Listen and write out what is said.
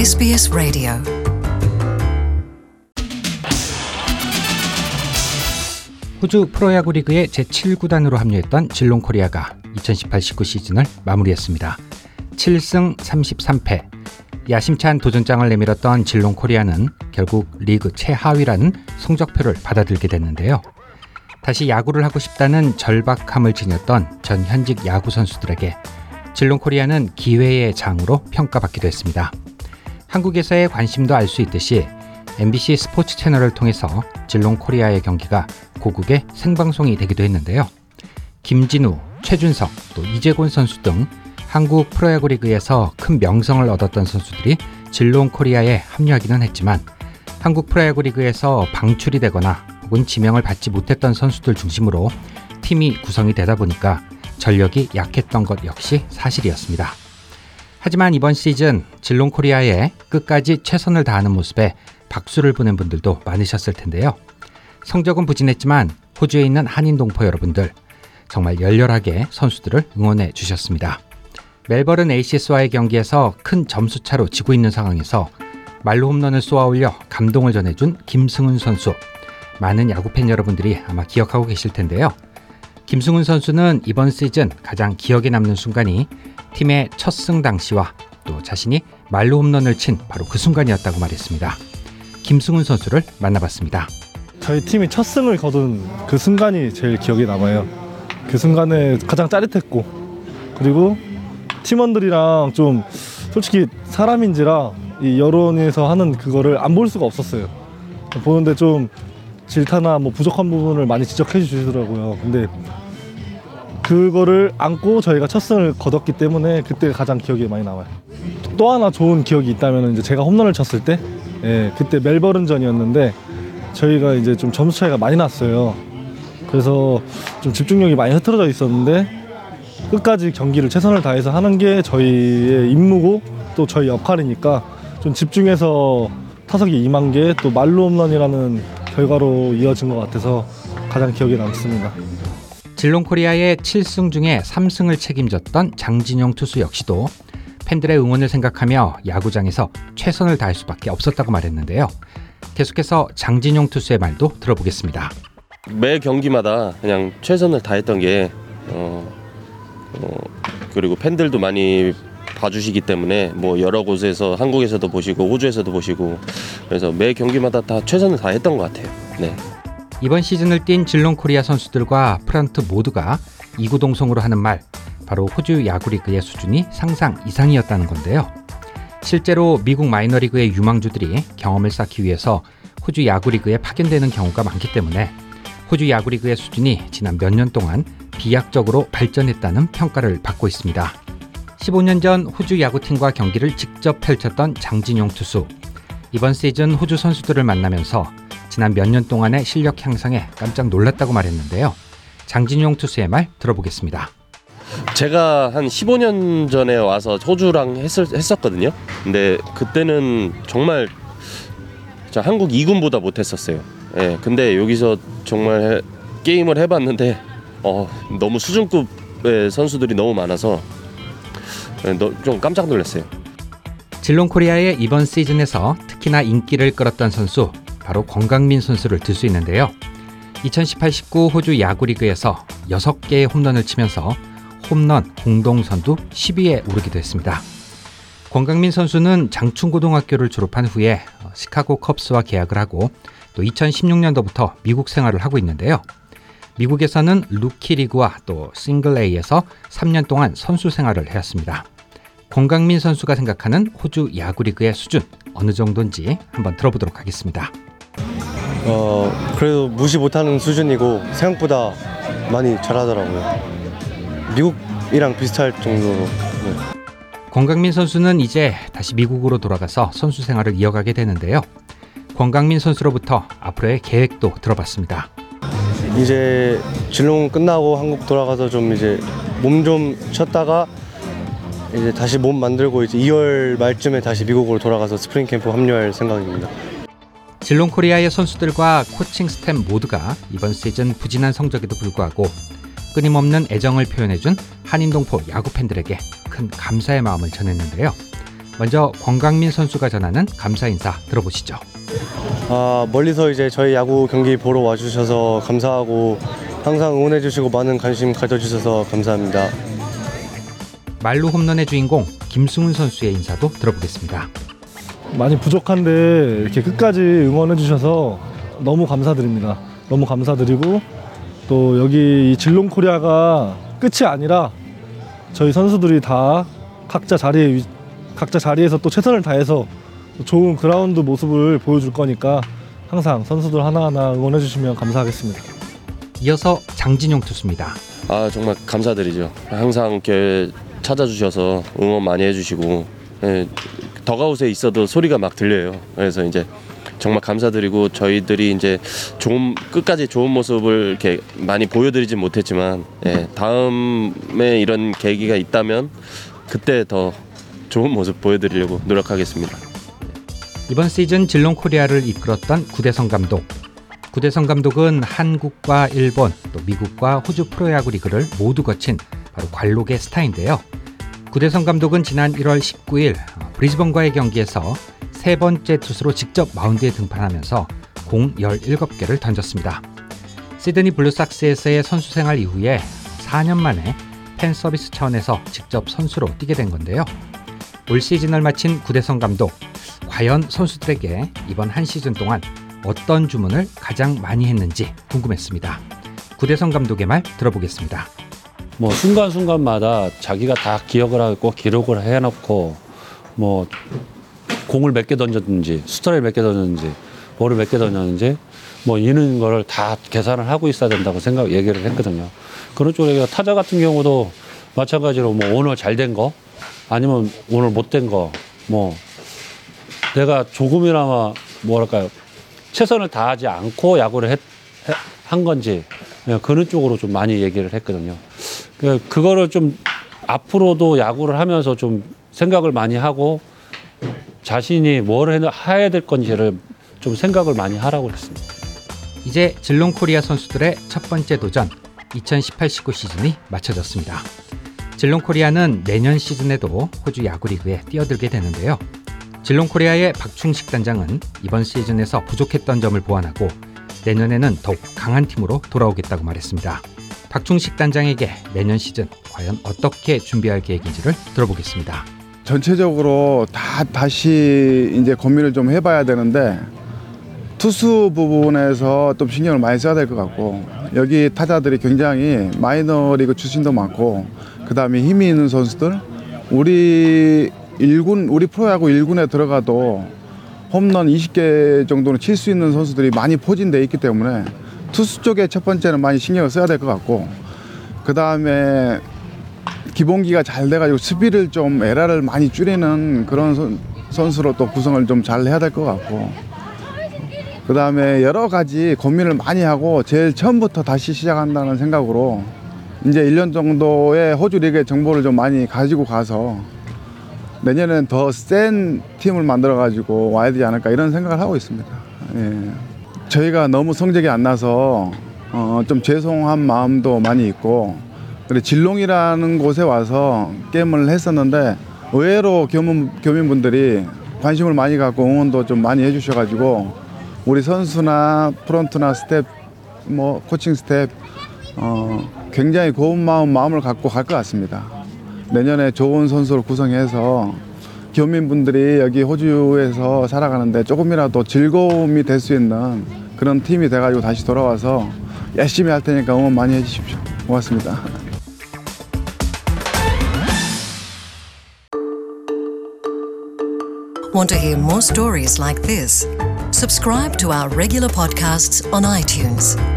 SBS 라디오 호주 프로야구 리그의 제7구단으로 합류했던 질롱코리아가 2018-19 시즌을 마무리했습니다. 7승 33패. 야심찬 도전장을 내밀었던 질롱코리아는 결국 리그 최하위라는 성적표를 받아들게 됐는데요. 다시 야구를 하고 싶다는 절박함을 지녔던 전 현직 야구 선수들에게 질롱코리아는 기회의 장으로 평가받기도 했습니다. 한국에서의 관심도 알 수 있듯이 MBC 스포츠 채널을 통해서 질롱코리아의 경기가 고국에 생방송이 되기도 했는데요. 김진우, 최준석, 또 이재곤 선수 등 한국 프로야구 리그에서 큰 명성을 얻었던 선수들이 질롱코리아에 합류하기는 했지만 한국 프로야구 리그에서 방출이 되거나 혹은 지명을 받지 못했던 선수들 중심으로 팀이 구성이 되다 보니까 전력이 약했던 것 역시 사실이었습니다. 하지만 이번 시즌 질롱코리아에 끝까지 최선을 다하는 모습에 박수를 보낸 분들도 많으셨을 텐데요. 성적은 부진했지만 호주에 있는 한인 동포 여러분들 정말 열렬하게 선수들을 응원해 주셨습니다. 멜버른 에이시스와의 경기에서 큰 점수차로 지고 있는 상황에서 말로 홈런을 쏘아올려 감동을 전해준 김승훈 선수. 많은 야구팬 여러분들이 아마 기억하고 계실 텐데요. 김승훈 선수는 이번 시즌 가장 기억에 남는 순간이 팀의 첫 승 당시와 또 자신이 말로 홈런을 친 바로 그 순간이었다고 말했습니다. 김승훈 선수를 만나봤습니다. 저희 팀이 첫 승을 거둔 그 순간이 제일 기억에 남아요. 그 순간에 가장 짜릿했고, 그리고 팀원들이랑 좀 솔직히 사람인지라 이 여론에서 하는 그거를 안 볼 수가 없었어요. 보는데 좀 질타나 뭐 부족한 부분을 많이 지적해 주시더라고요. 근데 그거를 안고 저희가 첫 승을 거뒀기 때문에 그때가 가장 기억에 많이 남아요. 또 하나 좋은 기억이 있다면 이제 제가 홈런을 쳤을 때, 그때 멜버른전이었는데 저희가 이제 좀 점수 차이가 많이 났어요. 그래서 좀 집중력이 많이 흐트러져 있었는데 끝까지 경기를 최선을 다해서 하는 게 저희의 임무고 또 저희 역할이니까 좀 집중해서 타석에 임한 게 또 말로 홈런이라는 결과로 이어진 것 같아서 가장 기억에 남습니다. 질롱코리아의 7승 중에 3승을 책임졌던 장진영 투수 역시도 팬들의 응원을 생각하며 야구장에서 최선을 다할 수밖에 없었다고 말했는데요. 계속해서 장진영 투수의 말도 들어보겠습니다. 매 경기마다 그냥 최선을 다했던 게 그리고 팬들도 많이 봐주시기 때문에 뭐 여러 곳에서 한국에서도 보시고 호주에서도 보시고 그래서 매 경기마다 다 최선을 다했던 것 같아요. 네. 이번 시즌을 뛴 질롱코리아 선수들과 프런트 모두가 이구동성으로 하는 말, 바로 호주 야구리그의 수준이 상상 이상이었다는 건데요. 실제로 미국 마이너리그의 유망주들이 경험을 쌓기 위해서 호주 야구리그에 파견되는 경우가 많기 때문에 호주 야구리그의 수준이 지난 몇 년 동안 비약적으로 발전했다는 평가를 받고 있습니다. 15년 전 호주 야구팀과 경기를 직접 펼쳤던 장진용 투수. 이번 시즌 호주 선수들을 만나면서 지난 몇 년 동안의 실력 향상에 깜짝 놀랐다고 말했는데요. 장진용 투수의 말 들어보겠습니다. 제가 한 15년 전에 와서 호주랑 했었거든요. 근데 그때는 정말 한국 2군보다 못했었어요. 근데 여기서 정말 게임을 해봤는데 너무 수준급의 선수들이 너무 많아서 좀 깜짝 놀랐어요. 질롱코리아의 이번 시즌에서 특히나 인기를 끌었던 선수, 바로 권강민 선수를 들 수 있는데요. 2018-19 호주 야구리그에서 6개의 홈런을 치면서 홈런 공동선두 10위에 오르기도 했습니다. 권강민 선수는 장충고등학교를 졸업한 후에 시카고 컵스와 계약을 하고 또 2016년도부터 미국 생활을 하고 있는데요. 미국에서는 루키 리그와 또 싱글 A에서 3년 동안 선수 생활을 해왔습니다. 권강민 선수가 생각하는 호주 야구리그의 수준 어느 정도인지 한번 들어보도록 하겠습니다. 그래도 무시 못하는 수준이고 생각보다 많이 잘하더라고요. 미국이랑 비슷할 정도로. 네. 권강민 선수는 이제 다시 미국으로 돌아가서 선수 생활을 이어가게 되는데요. 권강민 선수로부터 앞으로의 계획도 들어봤습니다. 이제 질롱 끝나고 한국 돌아가서 좀 이제 몸 좀 쉬었다가 이제 다시 몸 만들고 이제 2월 말쯤에 다시 미국으로 돌아가서 스프링 캠프 합류할 생각입니다. 질롱코리아의 선수들과 코칭 스텝 모두가 이번 시즌 부진한 성적에도 불구하고 끊임없는 애정을 표현해준 한인동포 야구팬들에게 큰 감사의 마음을 전했는데요. 먼저 권강민 선수가 전하는 감사 인사 들어보시죠. 멀리서 이제 저희 야구 경기 보러 와주셔서 감사하고 항상 응원해주시고 많은 관심 가져주셔서 감사합니다. 말루 홈런의 주인공 김승훈 선수의 인사도 들어보겠습니다. 많이 부족한데 이렇게 끝까지 응원해 주셔서 너무 감사드립니다. 너무 감사드리고 또 여기 이 질롱코리아가 끝이 아니라 저희 선수들이 다 각자 자리에서 또 최선을 다해서 좋은 그라운드 모습을 보여줄 거니까 항상 선수들 하나하나 응원해 주시면 감사하겠습니다. 이어서 장진용 투수입니다. 정말 감사드리죠. 항상 이렇게 찾아주셔서 응원 많이 해주시고, 예, 덕아웃에 있어도 소리가 막 들려요. 그래서 이제 정말 감사드리고, 저희들이 이제 끝까지 좋은 모습을 이렇게 많이 보여드리진 못했지만, 예, 다음에 이런 계기가 있다면 그때 더 좋은 모습 보여드리려고 노력하겠습니다. 이번 시즌 질롱코리아를 이끌었던 구대성 감독. 구대성 감독은 한국과 일본, 또 미국과 호주 프로야구 리그를 모두 거친 바로 관록의 스타인데요. 구대성 감독은 지난 1월 19일 브리즈번과의 경기에서 세 번째 투수로 직접 마운드에 등판하면서 공 17개를 던졌습니다. 시드니 블루삭스에서의 선수 생활 이후에 4년 만에 팬 서비스 차원에서 직접 선수로 뛰게 된 건데요. 올 시즌을 마친 구대성 감독, 과연 선수들에게 이번 한 시즌 동안 어떤 주문을 가장 많이 했는지 궁금했습니다. 구대성 감독의 말 들어보겠습니다. 뭐 순간순간마다 자기가 다 기억을 하고 기록을 해놓고 뭐 공을 몇 개 던졌는지 스트라이크 몇 개 던졌는지 볼을 몇 개 던졌는지 뭐 이런 거를 다 계산을 하고 있어야 된다고 얘기를 했거든요. 그런 쪽에 타자 같은 경우도 마찬가지로 뭐 오늘 잘 된 거 아니면 오늘 못 된 거 뭐 내가 조금이나마 뭐랄까요 최선을 다하지 않고 야구를 한 건지 그런 쪽으로 좀 많이 얘기를 했거든요. 그거를 좀 앞으로도 야구를 하면서 좀 생각을 많이 하고 자신이 뭘 해야 될 건지를 좀 생각을 많이 하라고 했습니다. 이제 질롱코리아 선수들의 첫 번째 도전 2018-19 시즌이 마쳐졌습니다. 질롱코리아는 내년 시즌에도 호주 야구리그에 뛰어들게 되는데요. 질롱코리아의 박충식 단장은 이번 시즌에서 부족했던 점을 보완하고 내년에는 더욱 강한 팀으로 돌아오겠다고 말했습니다. 박충식 단장에게 내년 시즌 과연 어떻게 준비할 계획인지를 들어보겠습니다. 전체적으로 다시 이제 고민을 좀 해봐야 되는데 투수 부분에서 좀 신경을 많이 써야 될 것 같고 여기 타자들이 굉장히 마이너리그 출신도 많고 그 다음에 힘이 있는 선수들 우리 프로야구 1군에 들어가도 홈런 20개 정도는 칠 수 있는 선수들이 많이 포진되어 있기 때문에 투수 쪽에 첫 번째는 많이 신경을 써야 될 것 같고 그 다음에 기본기가 잘 돼가지고 수비를 좀 에라를 많이 줄이는 그런 선수로 또 구성을 좀 잘 해야 될 것 같고 그 다음에 여러 가지 고민을 많이 하고 제일 처음부터 다시 시작한다는 생각으로 이제 1년 정도의 호주 리그의 정보를 좀 많이 가지고 가서 내년에는 더 센 팀을 만들어가지고 와야 되지 않을까 이런 생각을 하고 있습니다. 예. 저희가 너무 성적이 안 나서 좀 죄송한 마음도 많이 있고 그리고 질롱이라는 곳에 와서 게임을 했었는데 의외로 교민분들이 관심을 많이 갖고 응원도 좀 많이 해주셔가지고 우리 선수나 프런트나 스텝, 뭐 코칭 스텝 굉장히 고운 마음을 갖고 갈 것 같습니다. 내년에 좋은 선수를 구성해서 교민분들이 여기 호주에서 살아가는데 조금이라도 즐거움이 될 수 있는 그런 팀이 돼가지고 다시 돌아와서 열심히 할 테니까 응원 많이 해주십시오. 고맙습니다. Want to hear more stories like this? Subscribe to our regular podcasts on iTunes.